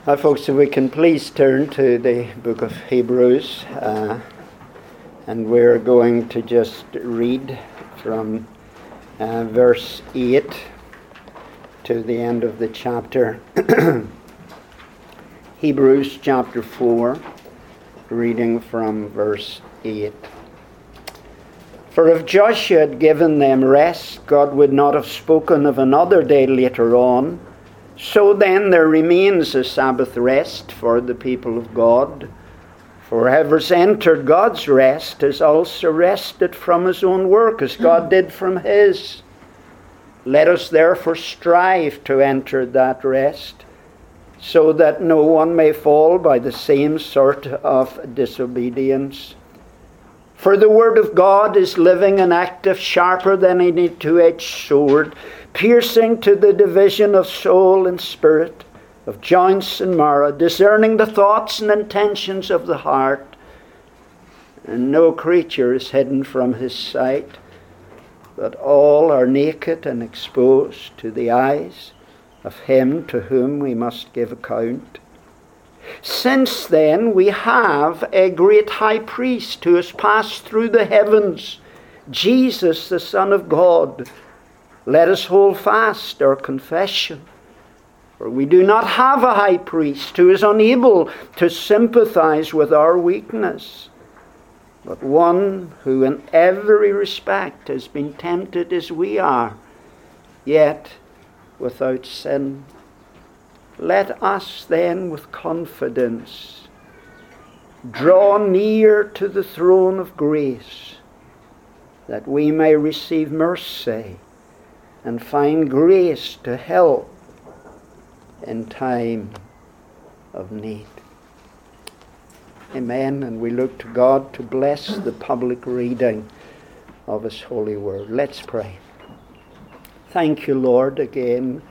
Hi folks, if we can please turn to the book of Hebrews, and we're going to just read from verse 8 to the end of the chapter. Hebrews chapter 4, reading from verse 8. For if Joshua had given them rest, God would not have spoken of another day later on. So then there remains a Sabbath rest for the people of God. For whoever's entered God's rest has also rested from his own work, as God did from his. Let us therefore strive to enter that rest, so that no one may fall by the same sort of disobedience. For the word of God is living and active, sharper than any two-edged sword, piercing to the division of soul and spirit, of joints and marrow, discerning the thoughts and intentions of the heart. And no creature is hidden from his sight, but all are naked and exposed to the eyes of him to whom we must give account. Since then we have a great high priest who has passed through the heavens, Jesus the Son of God. Let us hold fast our confession. For we do not have a high priest who is unable to sympathize with our weakness, but one who in every respect has been tempted as we are, yet without sin. Let us then with confidence draw near to the throne of grace, that we may receive mercy and find grace to help in time of need. Amen. And we look to God to bless the public reading of His holy word. Let's pray. Thank you, Lord, again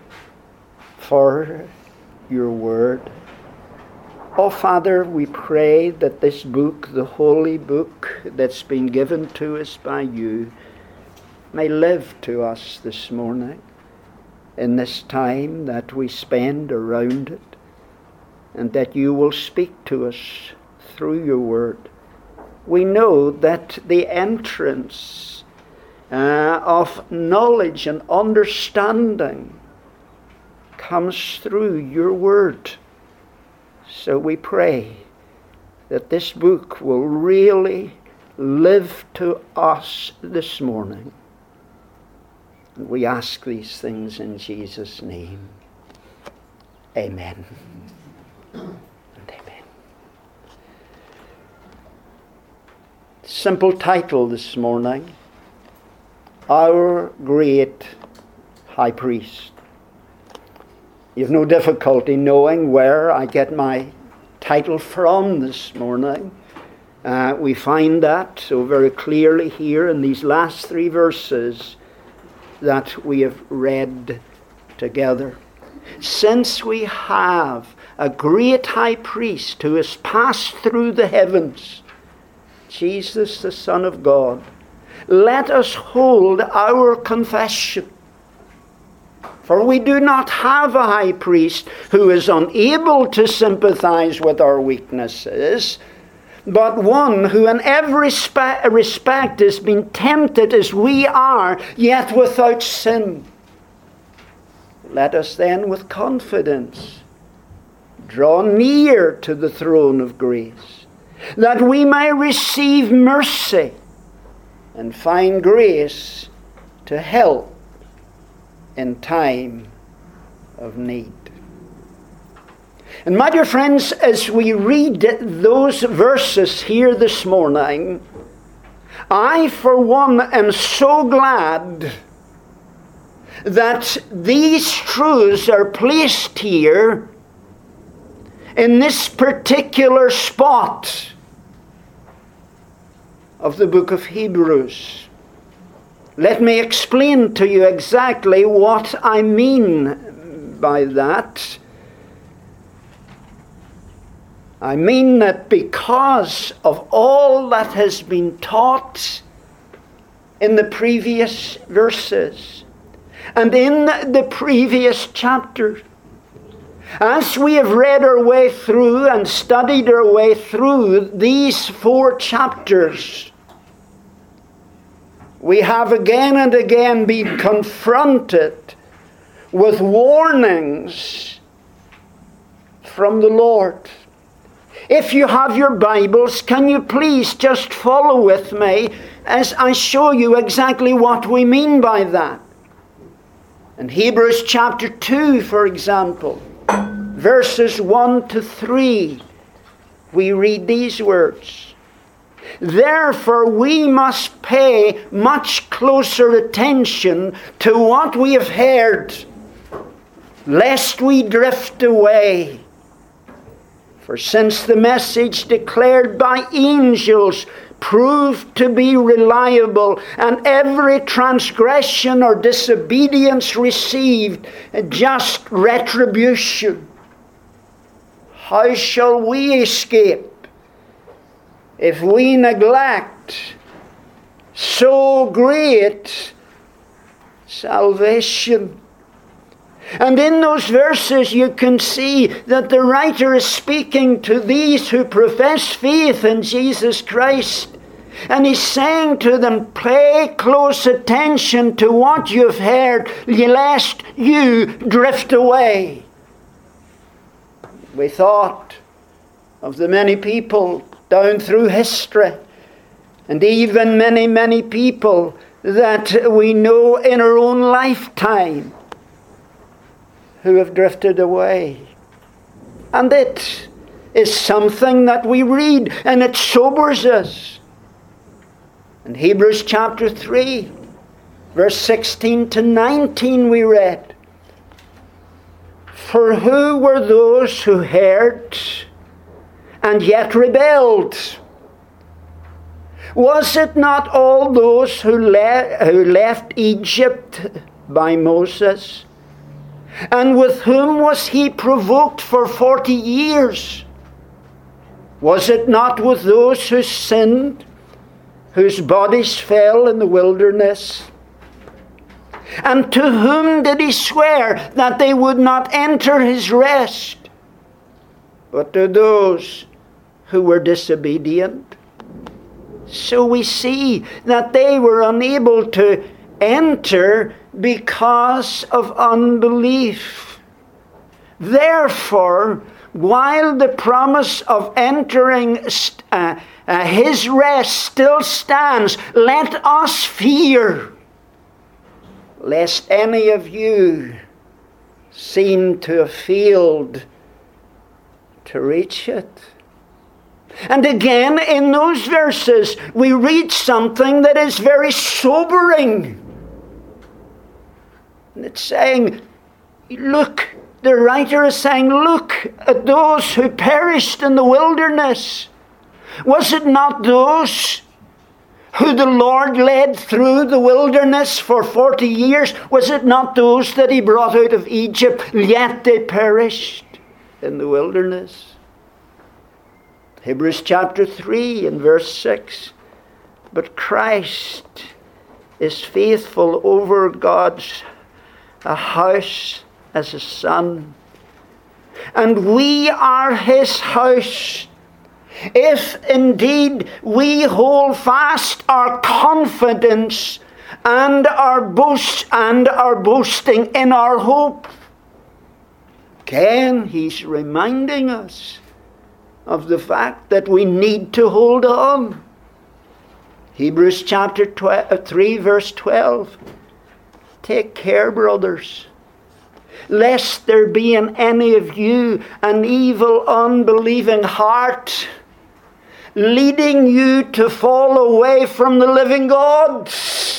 for your word. Oh, Father, we pray that this book, the holy book that's been given to us by you, may live to us this morning in this time that we spend around it, and that you will speak to us through your word. We know that the entrance of knowledge and understanding comes through your word. So we pray that this book will really live to us this morning. And we ask these things in Jesus' name. Amen. And amen. Simple title this morning: Our Great High Priest. You've no difficulty knowing where I get my title from this morning. We find that so very clearly here in these last three verses that we have read together. Since we have a great high priest who has passed through the heavens, Jesus the Son of God, let us hold our confession. For we do not have a high priest who is unable to sympathize with our weaknesses, but one who in every respect has been tempted as we are, yet without sin. Let us then with confidence draw near to the throne of grace, that we may receive mercy and find grace to help in time of need. And my dear friends, as we read those verses here this morning, I for one am so glad that these truths are placed here in this particular spot of the book of Hebrews. Let me explain to you exactly what I mean by that. I mean that because of all that has been taught in the previous verses and in the previous chapters, As we have read our way through and studied our way through these 4 chapters, we have again and again been confronted with warnings from the Lord. If you have your Bibles, can you please just follow with me as I show you exactly what we mean by that? In Hebrews chapter 2, for example, verses 1 to 3, we read these words. Therefore we must pay much closer attention to what we have heard, lest we drift away. For since the message declared by angels proved to be reliable, and every transgression or disobedience received just retribution, how shall we escape if we neglect so great salvation? And in those verses you can see that the writer is speaking to these who profess faith in Jesus Christ. And he's saying to them, pay close attention to what you've heard, lest you drift away. We thought of the many people down through history, and even many, many people that we know in our own lifetime who have drifted away. And it is something that we read, and it sobers us. In Hebrews chapter 3, verse 16 to 19 we read, for who were those who heard and yet rebelled? Was it not all those who left Egypt by Moses? And with whom was he provoked for 40 years? Was it not with those who sinned, whose bodies fell in the wilderness? And to whom did he swear that they would not enter his rest? But to those who were disobedient. So we see that they were unable to enter because of unbelief. Therefore, while the promise of entering his rest still stands, let us fear, lest any of you seem to have failed to reach it. And again, in those verses, we read something that is very sobering. And it's saying, look, the writer is saying, look at those who perished in the wilderness. Was it not those who the Lord led through the wilderness for 40 years? Was it not those that he brought out of Egypt, yet they perished in the wilderness? Hebrews chapter 3 and verse 6. But Christ is faithful over God's house as a son, and we are his house, if indeed we hold fast our confidence and our boasting in our hope. Again, he's reminding us of the fact that we need to hold on. Hebrews chapter 3 verse 12. Take care, brothers, lest there be in any of you an evil, unbelieving heart, leading you to fall away from the living God.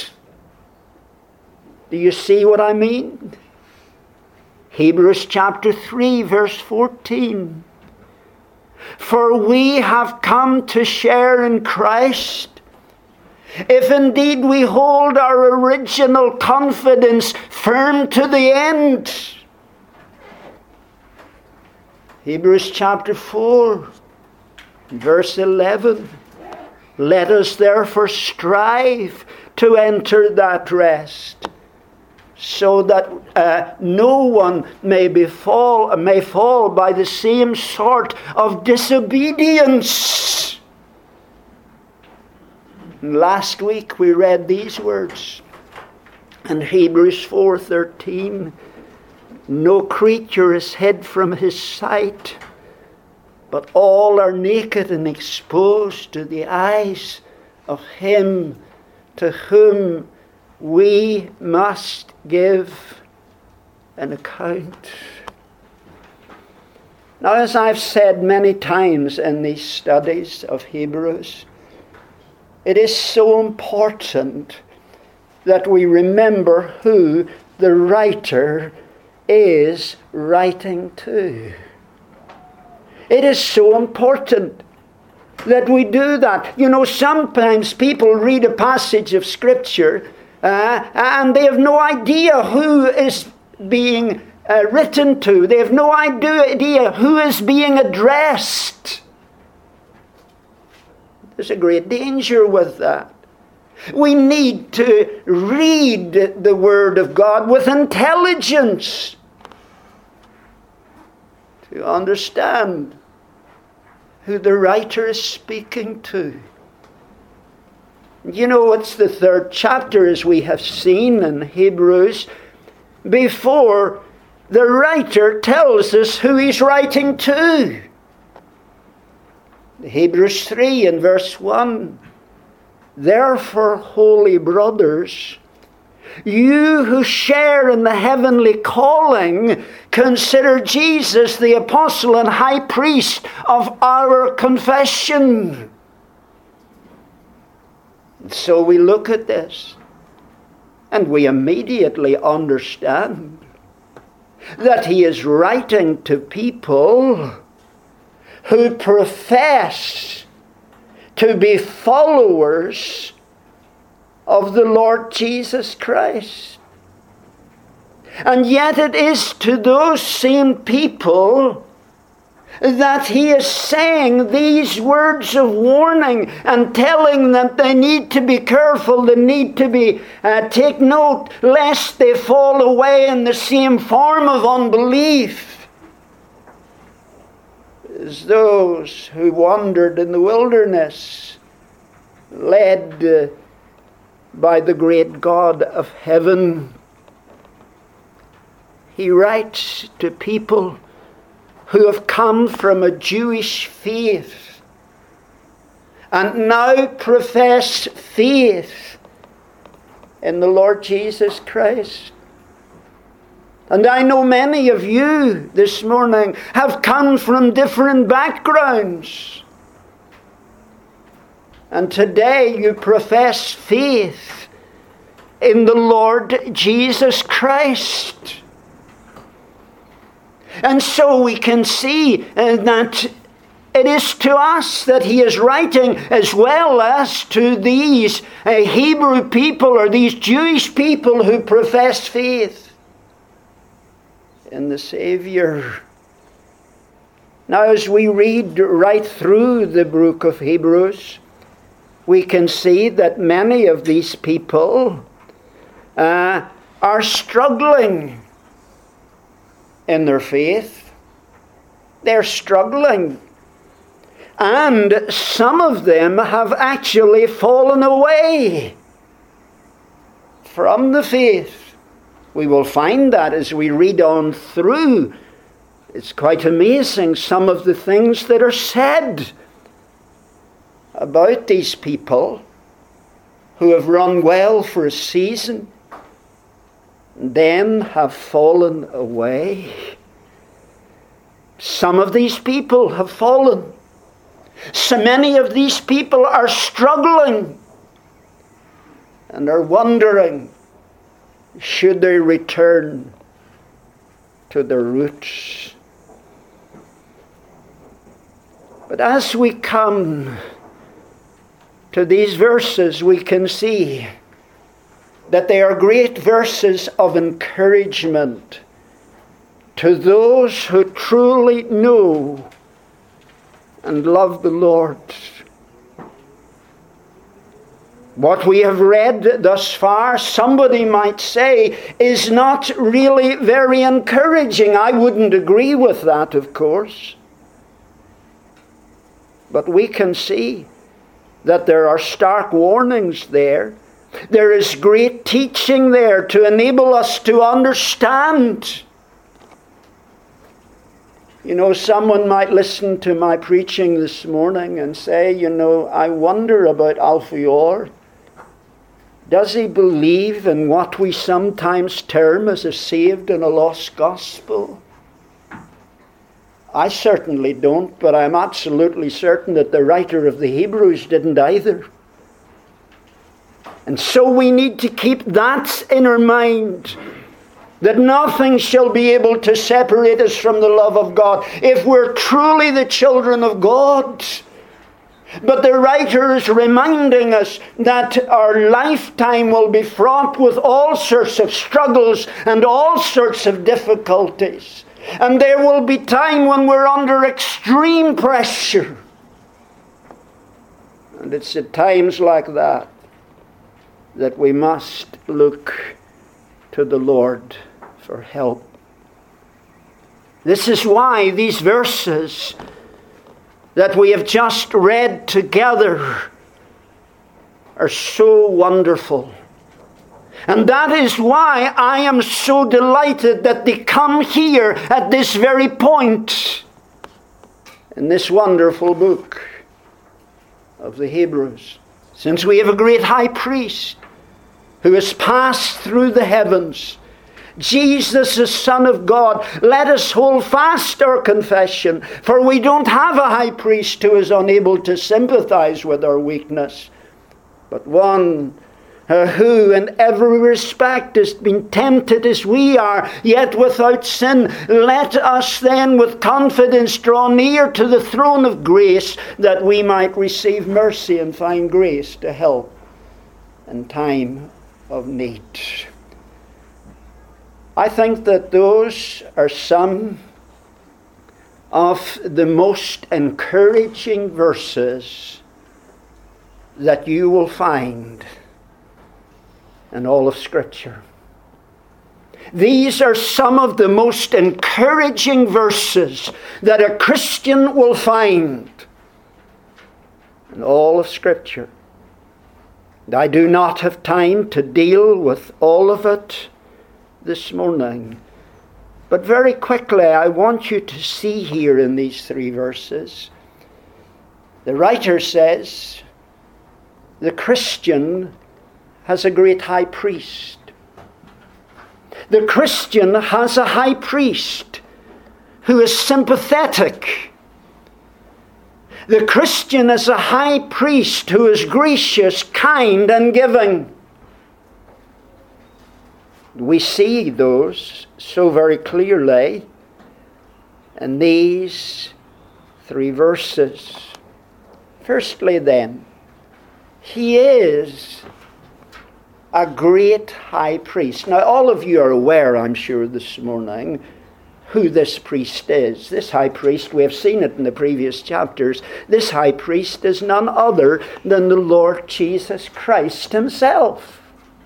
Do you see what I mean? Hebrews chapter 3, verse 14. For we have come to share in Christ, if indeed we hold our original confidence firm to the end. Hebrews chapter 4, verse 11. Let us therefore strive to enter that rest, so that no one may fall by the same sort of disobedience. Last week we read these words in Hebrews 4:13. No creature is hid from his sight, but all are naked and exposed to the eyes of him to whom we must give an account. Now, as I've said many times in these studies of Hebrews, it is so important that we remember who the writer is writing to. It is so important that we do that. You know, sometimes people read a passage of Scripture and they have no idea who is being written to. They have no idea who is being addressed. There's a great danger with that. We need to read the Word of God with intelligence to understand who the writer is speaking to. You know, it's the 3rd chapter, as we have seen in Hebrews, before the writer tells us who he's writing to. Hebrews 3 and verse 1. Therefore, holy brothers, you who share in the heavenly calling, consider Jesus the apostle and high priest of our confession. So we look at this and we immediately understand that he is writing to people who profess to be followers of the Lord Jesus Christ. And yet it is to those same people that he is saying these words of warning and telling them they need to be careful, they need to be take note lest they fall away in the same form of unbelief as those who wandered in the wilderness, led by the great God of heaven. He writes to people who have come from a Jewish faith and now profess faith in the Lord Jesus Christ. And I know many of you this morning have come from different backgrounds. And today you profess faith in the Lord Jesus Christ. And so we can see that it is to us that he is writing, as well as to these Hebrew people or these Jewish people who profess faith in the Savior. Now, as we read right through the book of Hebrews, we can see that many of these people are struggling in their faith. They're struggling. And some of them have actually fallen away from the faith. We will find that as we read on through. It's quite amazing some of the things that are said about these people who have run well for a season and then have fallen away. Some of these people have fallen. So many of these people are struggling and are wondering, should they return to their roots? But as we come to these verses, we can see that they are great verses of encouragement to those who truly know and love the Lord. What we have read thus far, somebody might say, is not really very encouraging. I wouldn't agree with that, of course. But we can see that there are stark warnings there. There is great teaching there to enable us to understand. You know, someone might listen to my preaching this morning and say, you know, I wonder about Alphaeor. Does he believe in what we sometimes term as a saved and a lost gospel? I certainly don't, but I'm absolutely certain that the writer of the Hebrews didn't either. And so we need to keep that in our mind, that nothing shall be able to separate us from the love of God if we're truly the children of God. But the writer is reminding us that our lifetime will be fraught with all sorts of struggles and all sorts of difficulties. And there will be time when we're under extreme pressure. And it's at times like that that we must look to the Lord for help. This is why these verses that we have just read together are so wonderful. And that is why I am so delighted that they come here at this very point in this wonderful book of the Hebrews. Since we have a great high priest who has passed through the heavens, Jesus, the Son of God, let us hold fast our confession, for we don't have a high priest who is unable to sympathize with our weakness, but one who in every respect has been tempted as we are, yet without sin. Let us then with confidence draw near to the throne of grace, that we might receive mercy and find grace to help in time of need. I think that those are some of the most encouraging verses that you will find in all of Scripture. These are some of the most encouraging verses that a Christian will find in all of Scripture. And I do not have time to deal with all of it this morning. But very quickly, I want you to see here in these 3 verses, the writer says, the Christian has a great high priest. The Christian has a high priest who is sympathetic. The Christian is a high priest who is gracious, kind, and giving. We see those so very clearly in these 3 verses. Firstly then, he is a great high priest. Now all of you are aware, I'm sure, this morning who this priest is. This high priest, we have seen it in the previous chapters, this high priest is none other than the Lord Jesus Christ himself.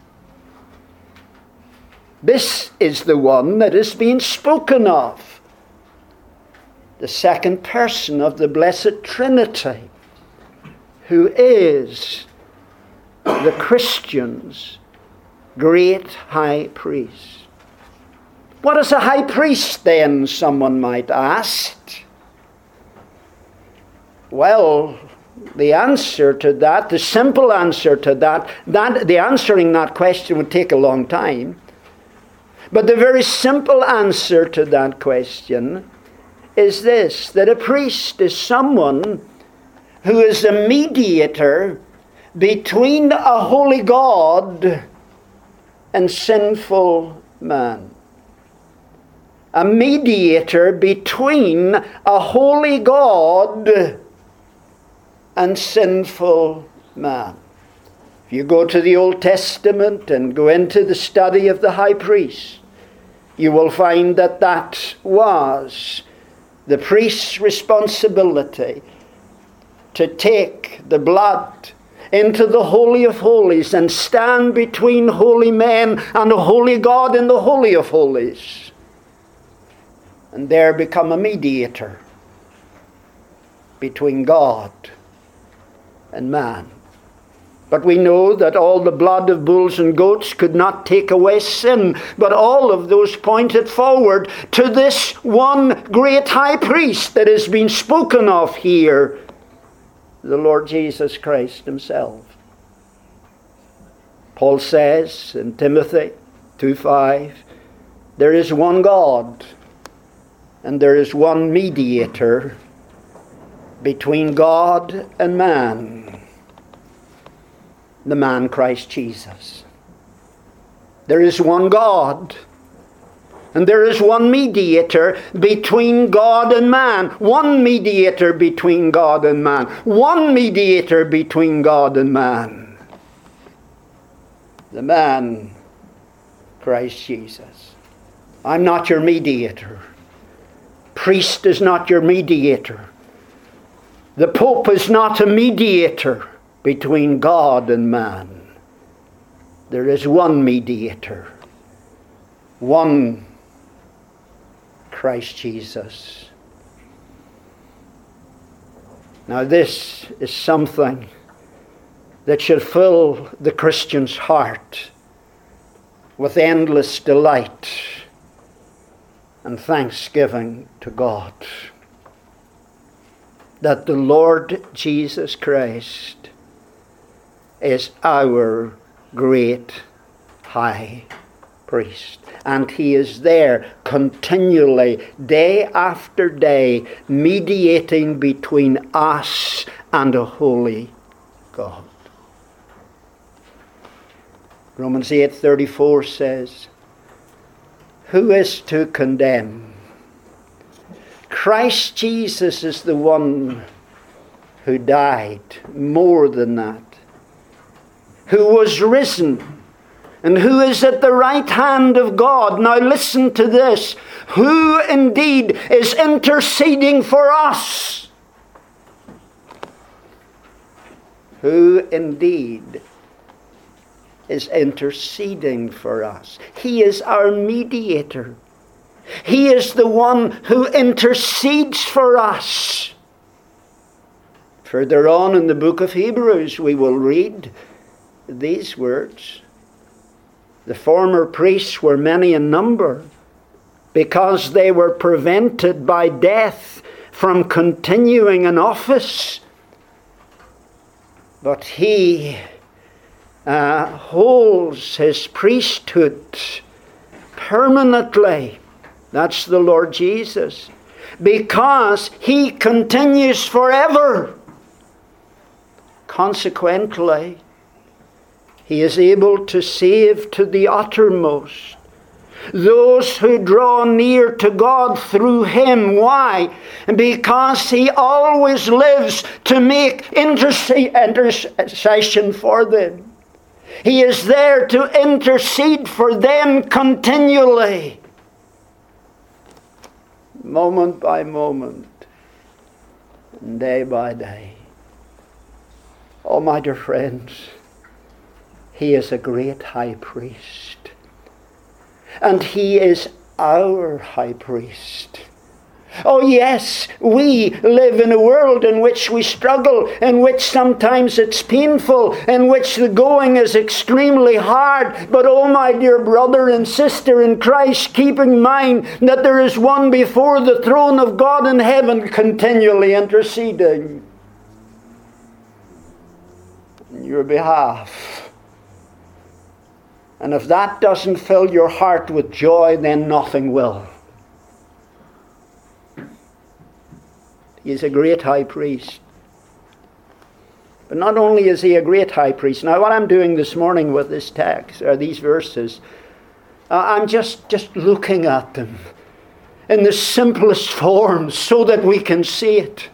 This is the one that is being spoken of, the second person of the Blessed Trinity, who is the Christian's great high priest. What is a high priest then, someone might ask? Well, the answer to that, the simple answer to that, the answering that question would take a long time. But the very simple answer to that question is this, that a priest is someone who is a mediator between a holy God and sinful man. A mediator between a holy God and sinful man. If you go to the Old Testament and go into the study of the high priest, you will find that that was the priest's responsibility, to take the blood into the Holy of Holies and stand between holy men and a holy God in the Holy of Holies, and there become a mediator between God and man. But we know that all the blood of bulls and goats could not take away sin, but all of those pointed forward to this one great high priest that has been spoken of here, the Lord Jesus Christ himself. Paul says in Timothy 2:5, there is one God and there is one mediator between God and man, the man Christ Jesus. There is one God, and there is one mediator between God and man. One mediator between God and man. One mediator between God and man. The man Christ Jesus. I'm not your mediator. Priest is not your mediator. The Pope is not a mediator between God and man. There is one mediator, one Christ Jesus. Now this is something that should fill the Christian's heart with endless delight and thanksgiving to God, that the Lord Jesus Christ is our great high priest. And he is there continually, day after day, mediating between us and a holy God. Romans 8:34 says, who is to condemn? Christ Jesus is the one who died, more than that, who was risen, and who is at the right hand of God. Now listen to this. Who indeed is interceding for us? Who indeed is interceding for us? He is our mediator. He is the one who intercedes for us. Further on in the book of Hebrews, we will read these words. The former priests were many in number because they were prevented by death from continuing in office. But he holds his priesthood permanently. That's the Lord Jesus. Because he continues forever. Consequently, he is able to save to the uttermost those who draw near to God through him. Why? Because he always lives to make intercession for them. He is there to intercede for them continually, moment by moment, and day by day. Oh, my dear friends, he is a great high priest. And he is our high priest. Oh yes, we live in a world in which we struggle, in which sometimes it's painful, in which the going is extremely hard. But oh my dear brother and sister in Christ, keep in mind that there is one before the throne of God in heaven continually interceding on your behalf. And if that doesn't fill your heart with joy, then nothing will. He is a great high priest. But not only is he a great high priest. Now what I'm doing this morning with this text, or these verses, I'm just looking at them in the simplest form so that we can see it.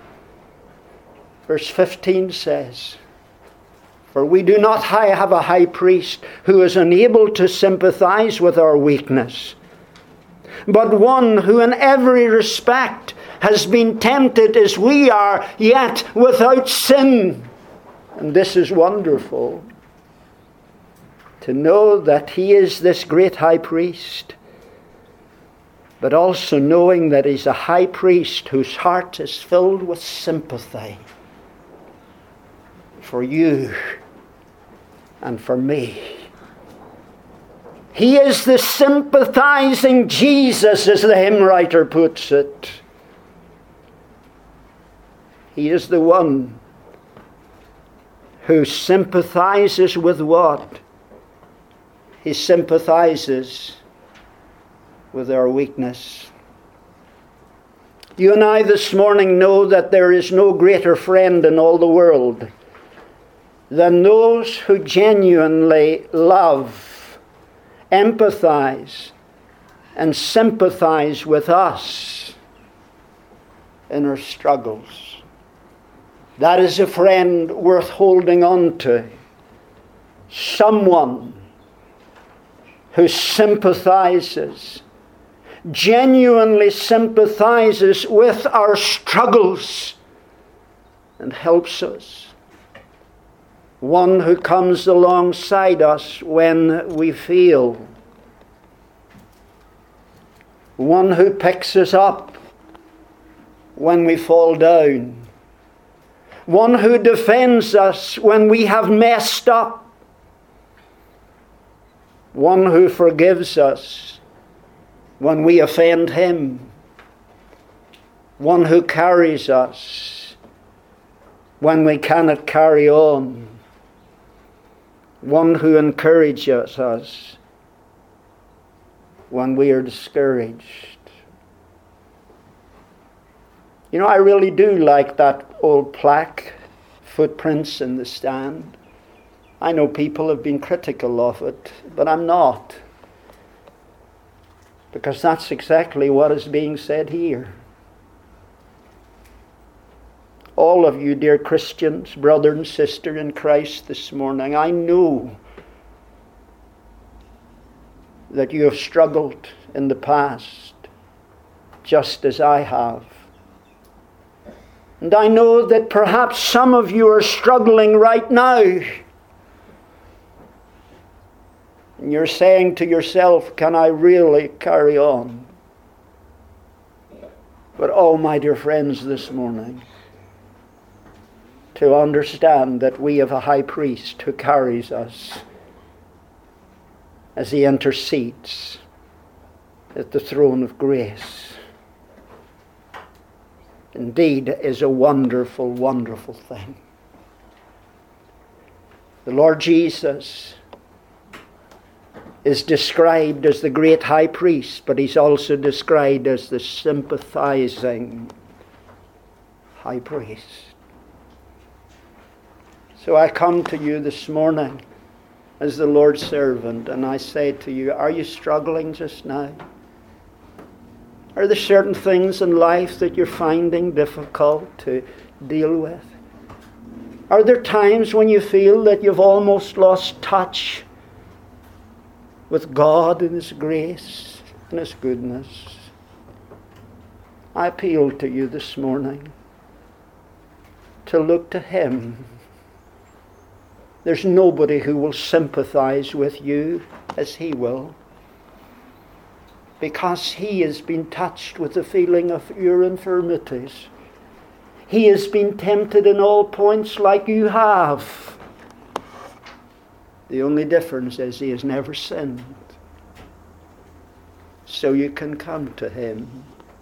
Verse 15 says, for we do not have a high priest who is unable to sympathize with our weakness, but one who in every respect has been tempted as we are, yet without sin. And this is wonderful, to know that he is this great high priest, but also knowing that he's a high priest whose heart is filled with sympathy for you and for me. He is the sympathizing Jesus, as the hymn writer puts it. He is the one who sympathizes with what? He sympathizes with our weakness. You and I this morning know that there is no greater friend in all the world than those who genuinely love, empathize, and sympathize with us in our struggles. That is a friend worth holding on to. Someone who sympathizes, genuinely sympathizes with our struggles and helps us. One who comes alongside us when we fail. One who picks us up when we fall down. One who defends us when we have messed up. One who forgives us when we offend him. One who carries us when we cannot carry on. One who encourages us when we are discouraged. You know, I really do like that old plaque, Footprints in the Stand. I know people have been critical of it, but I'm not. Because that's exactly what is being said here. All of you, dear Christians, brother and sister in Christ this morning, I know that you have struggled in the past, just as I have. And I know that perhaps some of you are struggling right now. And you're saying to yourself, can I really carry on? But oh, my dear friends, this morning, to understand that we have a high priest who carries us as he intercedes at the throne of grace, indeed is a wonderful, wonderful thing. The Lord Jesus is described as the great high priest, but he's also described as the sympathizing high priest. So I come to you this morning as the Lord's servant, and I say to you, are you struggling just now? Are there certain things in life that you're finding difficult to deal with? Are there times when you feel that you've almost lost touch with God and His grace and His goodness? I appeal to you this morning to look to Him. There's nobody who will sympathize with you as He will, because He has been touched with the feeling of your infirmities. He has been tempted in all points like you have. The only difference is He has never sinned. So you can come to Him.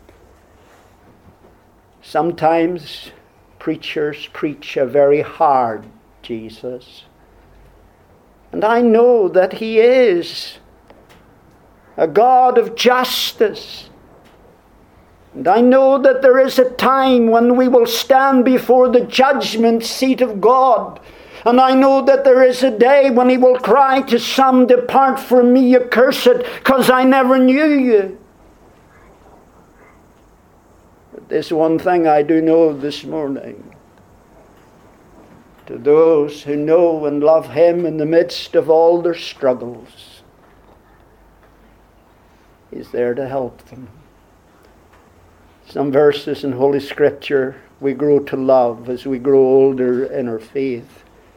Sometimes preachers preach a very hard Jesus. And I know that He is a God of justice. And I know that there is a time when we will stand before the judgment seat of God. And I know that there is a day when He will cry to some, depart from me, you cursed, because I never knew you. But there's one thing I do know this morning. To those who know and love Him in the midst of all their struggles, He's there to help them. Some verses in Holy Scripture we grow to love as we grow older in our faith.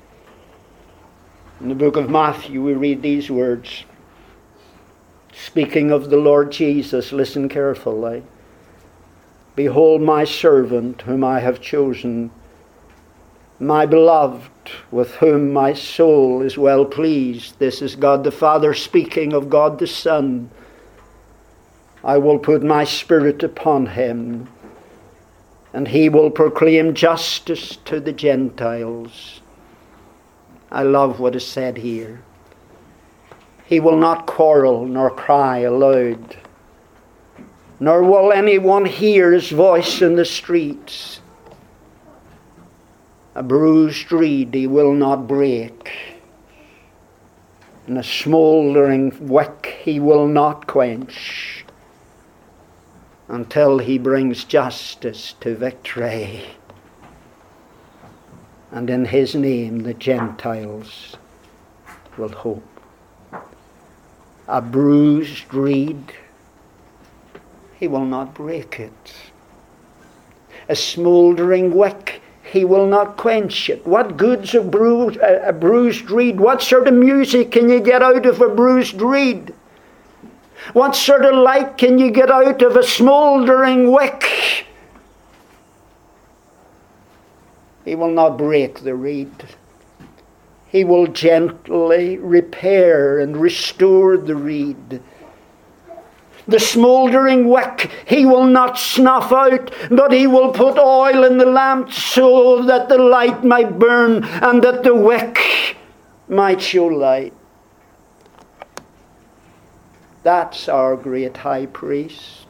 In the book of Matthew, we read these words. Speaking of the Lord Jesus, listen carefully. Behold my servant whom I have chosen, my beloved, with whom my soul is well pleased. This is God the Father speaking of God the Son. I will put my Spirit upon him, and he will proclaim justice to the Gentiles. I love what is said here. He will not quarrel nor cry aloud, nor will anyone hear his voice in the streets. A bruised reed he will not break, and a smouldering wick he will not quench, until he brings justice to victory. And in his name the Gentiles will hope. A bruised reed, he will not break it. A smouldering wick, he will not quench it. What good's a bruised reed? What sort of music can you get out of a bruised reed? What sort of light can you get out of a smouldering wick? He will not break the reed. He will gently repair and restore the reed. The smouldering wick he will not snuff out, but he will put oil in the lamp so that the light might burn and that the wick might show light. That's our great high priest.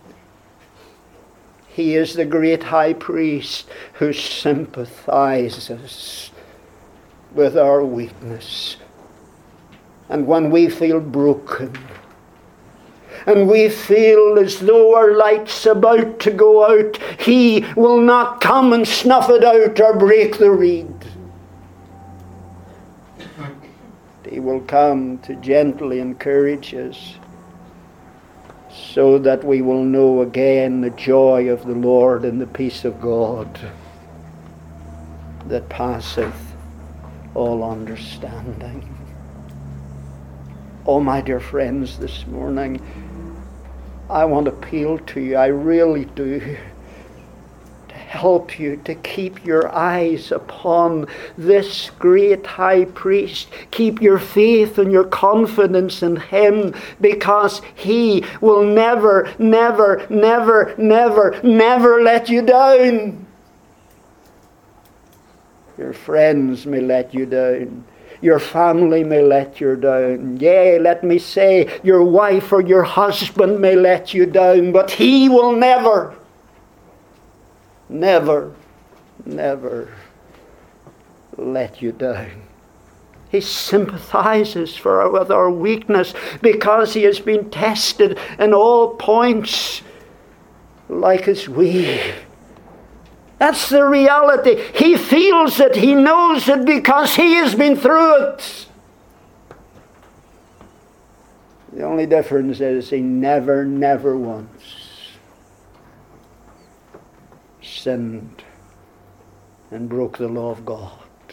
He is the great high priest who sympathizes with our weakness. And when we feel broken, and we feel as though our light's about to go out, he will not come and snuff it out or break the reed. He will come to gently encourage us, so that we will know again the joy of the Lord and the peace of God that passeth all understanding. Oh, my dear friends, this morning I want to appeal to you, I really do, to help you to keep your eyes upon this great high priest. Keep your faith and your confidence in him, because he will never, never, never, never, never let you down. Your friends may let you down. Your family may let you down. Yea, let me say, your wife or your husband may let you down, but he will never, never, never let you down. He sympathizes with our weakness, because he has been tested in all points like as we. That's the reality. He feels it. He knows it because he has been through it. The only difference is he never, never once sinned and broke the law of God.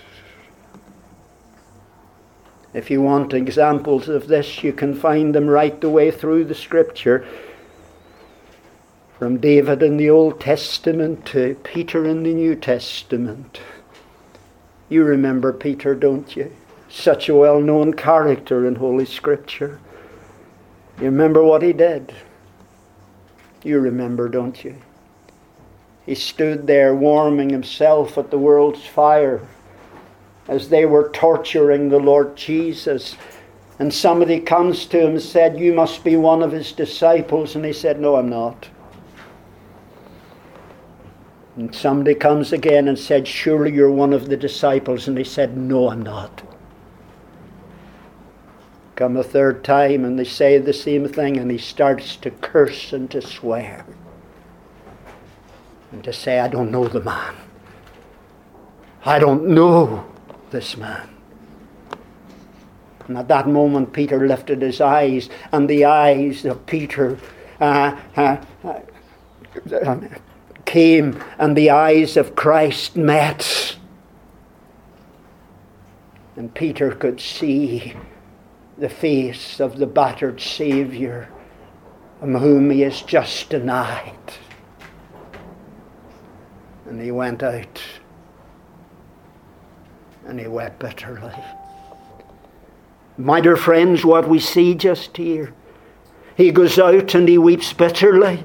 If you want examples of this, you can find them right the way through the Scripture. From David in the Old Testament to Peter in the New Testament. You remember Peter, don't you? Such a well-known character in Holy Scripture. You remember what he did? You remember, don't you? He stood there warming himself at the world's fire as they were torturing the Lord Jesus. And somebody comes to him and said, "You must be one of his disciples." And he said, "No, I'm not." And somebody comes again and said, "Surely you're one of the disciples." And he said, "No, I'm not." Come a third time and they say the same thing, and he starts to curse and to swear. And to say, "I don't know the man. I don't know this man." And at that moment Peter lifted his eyes, and the eyes of Peter came, and the eyes of Christ met. And Peter could see the face of the battered Saviour, whom he has just denied. And he went out and he wept bitterly. My dear friends, what we see just here, he goes out and he weeps bitterly.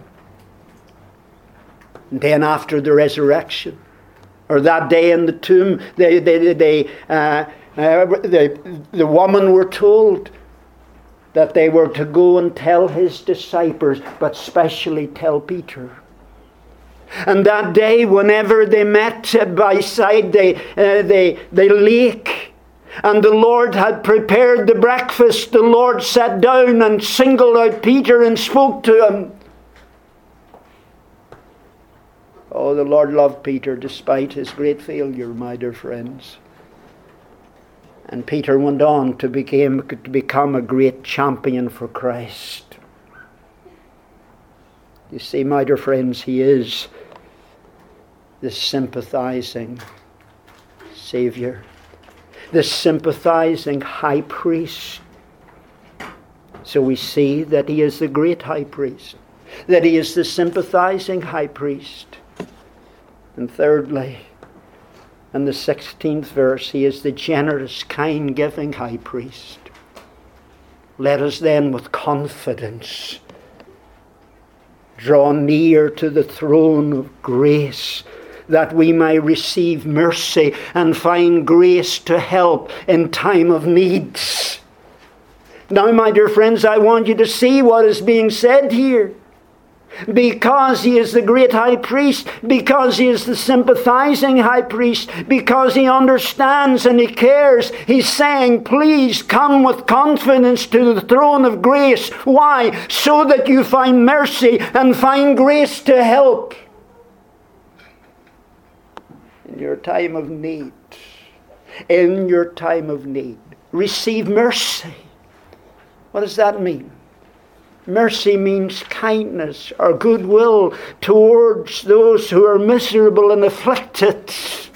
And then after the resurrection, or that day in the tomb, the woman were told that they were to go and tell his disciples, but specially tell Peter. And that day, whenever they met beside the lake, and the Lord had prepared the breakfast, the Lord sat down and singled out Peter and spoke to him. Oh, the Lord loved Peter despite his great failure, my dear friends. And Peter went on to become a great champion for Christ. You see, my dear friends, he is the sympathizing Saviour, the sympathizing high priest. So we see that he is the great high priest, that he is the sympathizing high priest. And thirdly, in the 16th verse, he is the generous, kind, giving high priest. Let us then with confidence draw near to the throne of grace, that we may receive mercy and find grace to help in time of needs. Now, my dear friends, I want you to see what is being said here. Because he is the great high priest, because he is the sympathizing high priest, because he understands and he cares, he's saying, please come with confidence to the throne of grace. Why? So that you find mercy and find grace to help in your time of need. In your time of need. Receive mercy. What does that mean? Mercy means kindness or goodwill towards those who are miserable and afflicted.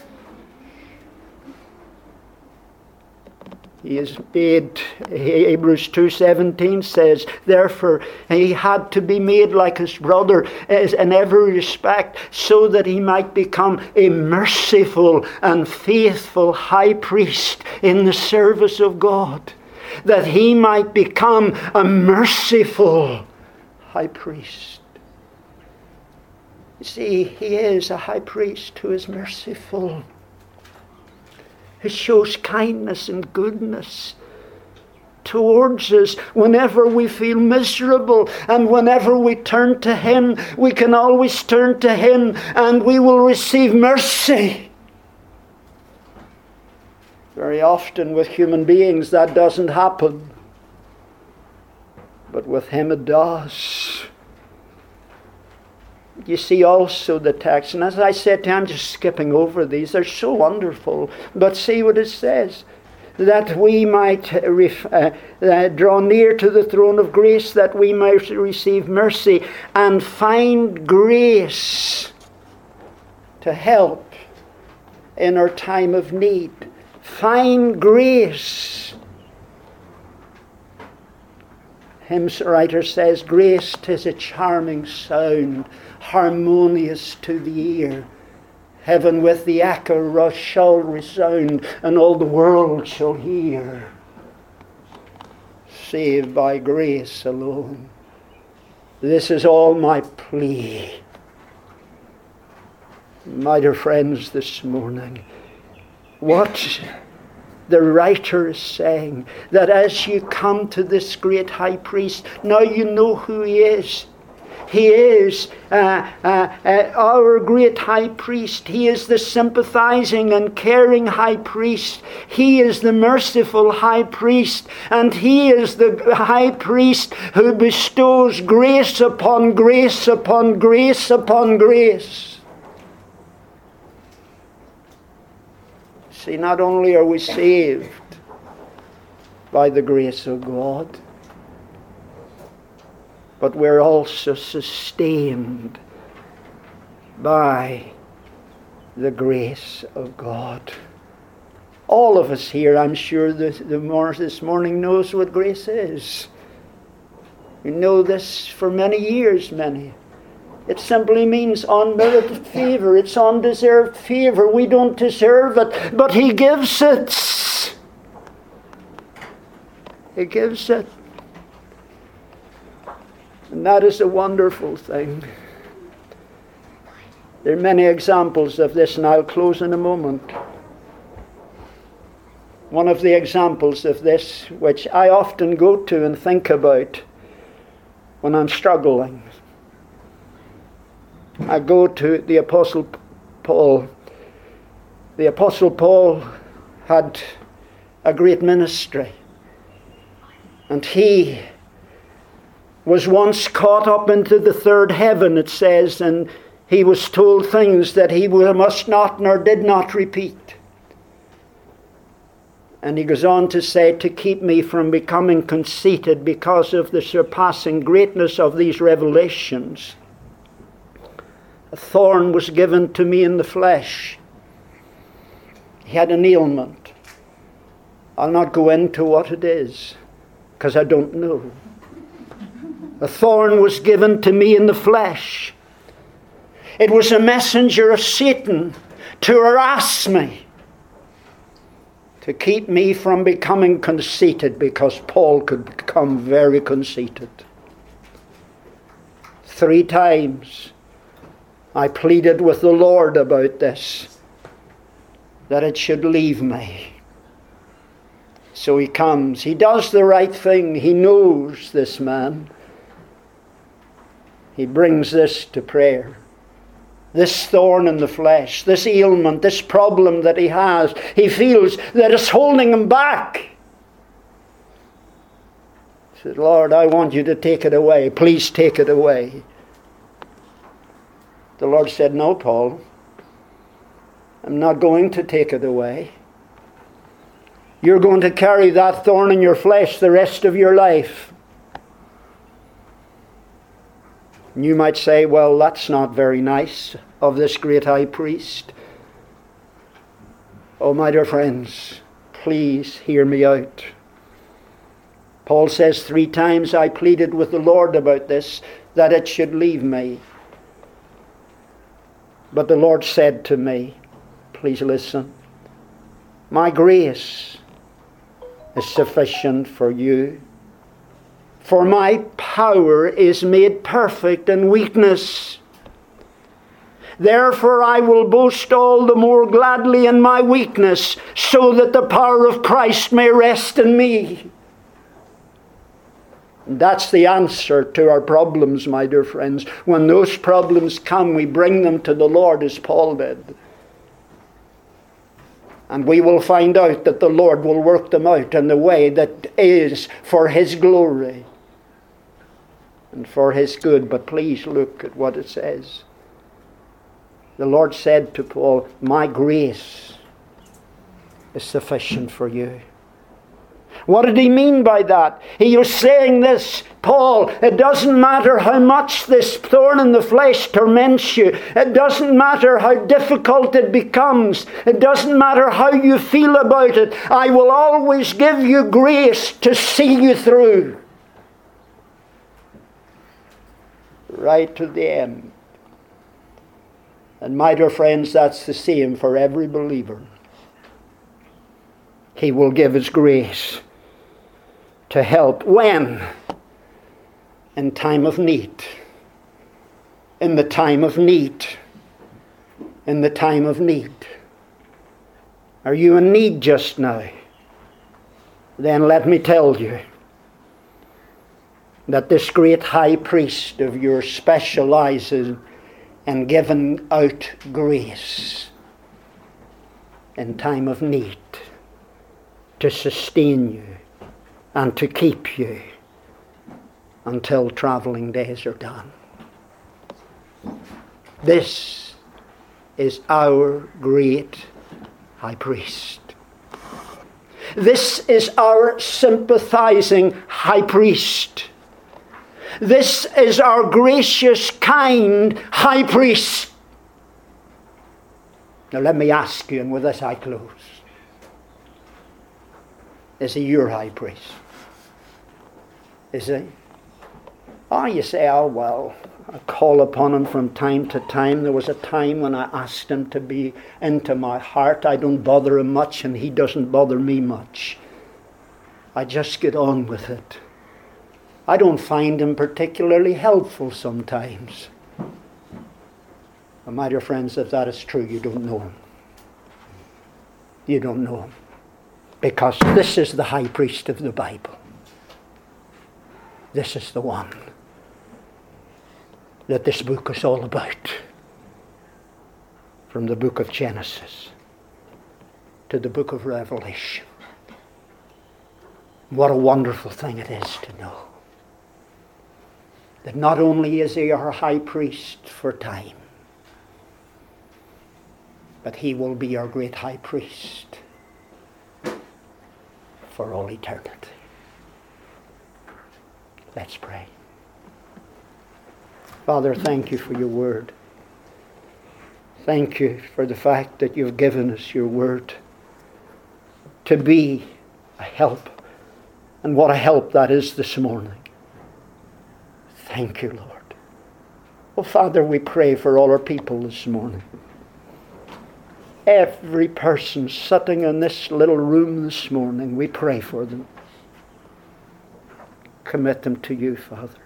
He is made, Hebrews 2:17 says, therefore he had to be made like his brother in every respect, so that he might become a merciful and faithful high priest in the service of God. That he might become a merciful high priest. You see, he is a high priest who is merciful, who shows kindness and goodness towards us whenever we feel miserable, and whenever we turn to him, we can always turn to him and we will receive mercy. Very often with human beings that doesn't happen. But with him it does. You see also the text, and as I said, I'm just skipping over these. They're so wonderful. But see what it says. That we might draw near to the throne of grace, that we might receive mercy and find grace to help in our time of need. Find grace. Hymn writer says, grace 'tis a charming sound, harmonious to the ear. Heaven with the echo shall resound, and all the world shall hear. Saved by grace alone. This is all my plea. My dear friends, this morning, what the writer is saying, that as you come to this great high priest, now you know who he is. He is our great high priest. He is the sympathizing and caring high priest. He is the merciful high priest. And he is the high priest who bestows grace upon grace upon grace upon grace. See, not only are we saved by the grace of God, but we're also sustained by the grace of God. All of us here, I'm sure, this morning knows what grace is. We know this for many years, many. It simply means unmerited favor. It's undeserved favor. We don't deserve it, but He gives it. He gives it. And that is a wonderful thing. There are many examples of this, and I'll close in a moment. One of the examples of this, which I often go to and think about when I'm struggling, I go to the Apostle Paul. The Apostle Paul had a great ministry, and he was once caught up into the third heaven, it says, and he was told things that he must not nor did not repeat. And he goes on to say, to keep me from becoming conceited because of the surpassing greatness of these revelations, a thorn was given to me in the flesh. He had an ailment. I'll not go into what it is, because I don't know. A thorn was given to me in the flesh. It was a messenger of Satan to harass me, to keep me from becoming conceited, because Paul could become very conceited. 3 times I pleaded with the Lord about this, that it should leave me. So he comes. He does the right thing. He knows, this man. He brings this to prayer. This thorn in the flesh, this ailment, this problem that he has, he feels that it's holding him back. He said, Lord, I want you to take it away. Please take it away. The Lord said, no, Paul, I'm not going to take it away. You're going to carry that thorn in your flesh the rest of your life. And you might say, well, that's not very nice of this great high priest. Oh, my dear friends, please hear me out. Paul says 3 times I pleaded with the Lord about this, that it should leave me. But the Lord said to me, please listen, my grace is sufficient for you. For my power is made perfect in weakness. Therefore I will boast all the more gladly in my weakness, so that the power of Christ may rest in me. And that's the answer to our problems, my dear friends. When those problems come, we bring them to the Lord as Paul did. And we will find out that the Lord will work them out in the way that is for His glory and for His good. But please look at what it says. The Lord said to Paul, my grace is sufficient for you. What did he mean by that? He was saying this, Paul, it doesn't matter how much this thorn in the flesh torments you. It doesn't matter how difficult it becomes. It doesn't matter how you feel about it. I will always give you grace to see you through. Right to the end. And my dear friends, that's the same for every believer. He will give His grace to help. When? In time of need. In the time of need. In the time of need. Are you in need just now? Then let me tell you that this great high priest of yours specializes in giving out grace in time of need, to sustain you and to keep you until traveling days are done. This is our great high priest. This is our sympathizing high priest. This is our gracious, kind high priest. Now let me ask you, and with this I close. Is he your high priest? Is he? Oh, you say, oh, well, I call upon him from time to time. There was a time when I asked him to be into my heart. I don't bother him much, and he doesn't bother me much. I just get on with it. I don't find him particularly helpful sometimes. And my dear friends, if that is true, you don't know him. You don't know him. Because this is the high priest of the Bible. This is the one that this book is all about. From the book of Genesis to the book of Revelation. What a wonderful thing it is to know that not only is he our high priest for time, but he will be our great high priest for all eternity. Let's pray. Father, thank you for your word. Thank you for the fact that you've given us your word to be a help. And what a help that is this morning. Thank you, Lord. Oh, Father, we pray for all our people this morning. Every person sitting in this little room this morning, we pray for them. Commit them to you, Father.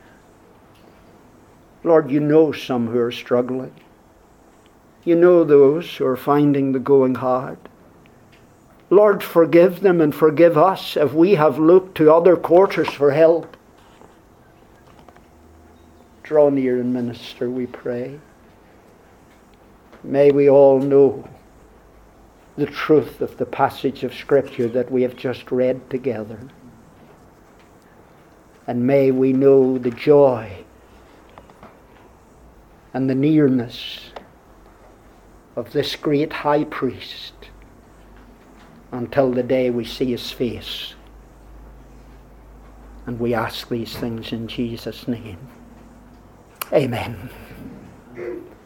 Lord, you know some who are struggling. You know those who are finding the going hard. Lord, forgive them and forgive us if we have looked to other quarters for help. Draw near and minister, we pray. May we all know the truth of the passage of Scripture that we have just read together. And may we know the joy and the nearness of this great high priest until the day we see his face. And we ask these things in Jesus' name. Amen.